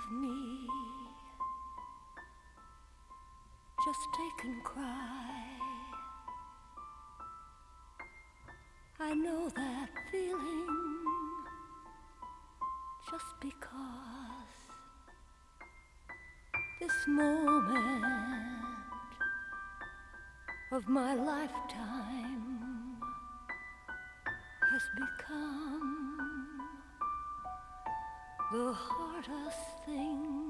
of me. Just take and cry. I know that feeling just because this moment of my lifetime has become the hardest thing